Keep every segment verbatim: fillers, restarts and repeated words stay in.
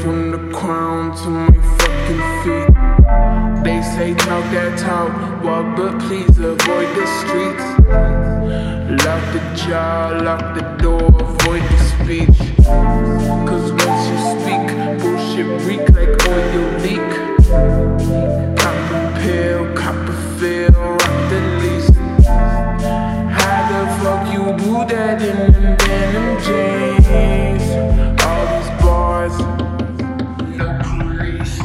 from the crown to my fucking feet. They say talk that talk, walk but please avoid the streets. Lock the jaw, lock the door, avoid the speech. Cause once you speak, bullshit reek like oil leak. Cop a pill, cop a feel, rock the least. How the fuck you do that in them denim jeans? All these bars, no police.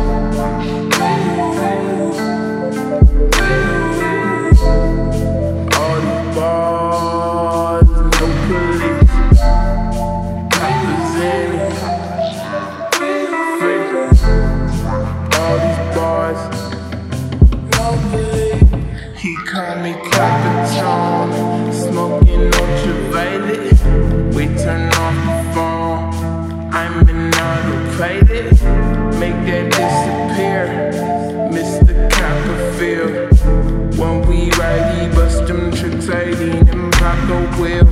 All these bars, no police. Coppers in it. All these bars, no police. He called me Capitan, smoking ultraviolet. We turn off the phone, I'm in autopilot. Make that disappear, Mister Copperfield. When we ride, he bust them tricks, I lean and pop the wheel.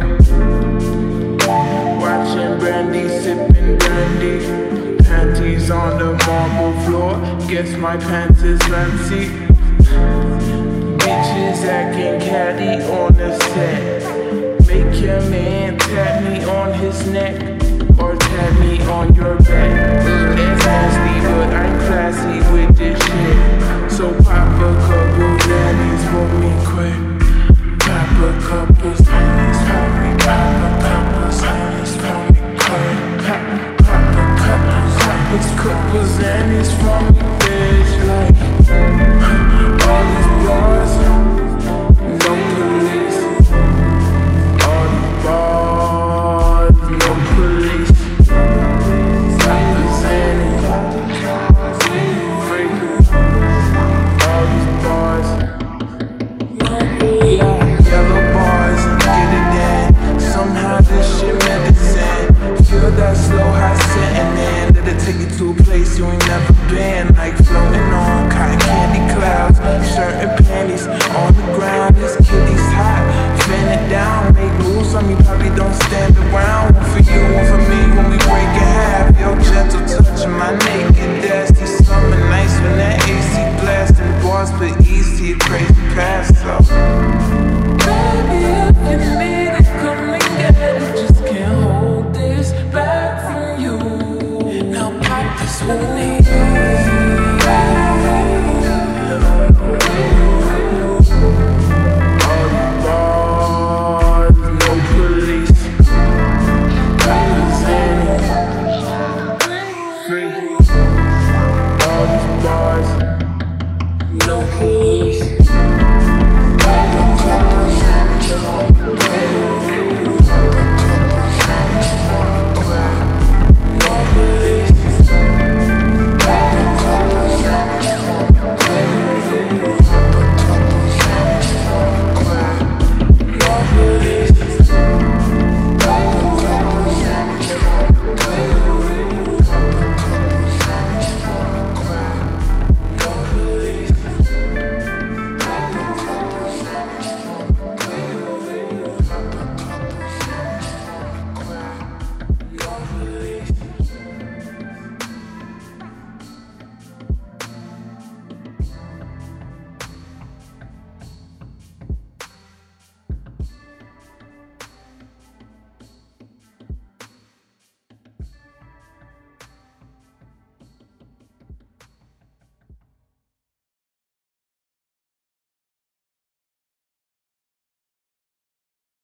Watching Brandy, sipping brandy. Panties on the marble floor, guess my pants is fancy. Bitches acting catty on the set. Make your man tap me on his neck, or tap me on your back. That's nasty, but I'm classy with this shit. So pop a couple Dannies for me quick. Pop a couple Dannies for me. Pop a couple Dannies for me quick. Pop, pop a couple Dannies, couple Dannies for me, bitch. Like all these bars, no police. All these bars, no police. Coppers in it. Free. All these bars, no police. Yellow bars, get it in. Somehow this shit medicine. Feel that slow high setting in. That'll take you to a place you ain't never been. Like floating on cotton candy clouds. Shirt and panties on the ground. This kitty's hot. Fan it down, make moves on me, probably don't stand around. One for you, one for me when we break in half. Yo, gentle touching my naked dusty. Summer nights when that A C blasting. Bars but easy, crazy pass up. Baby, if you need it, come and get it. Just can't hold this back from you. Now pop this with me.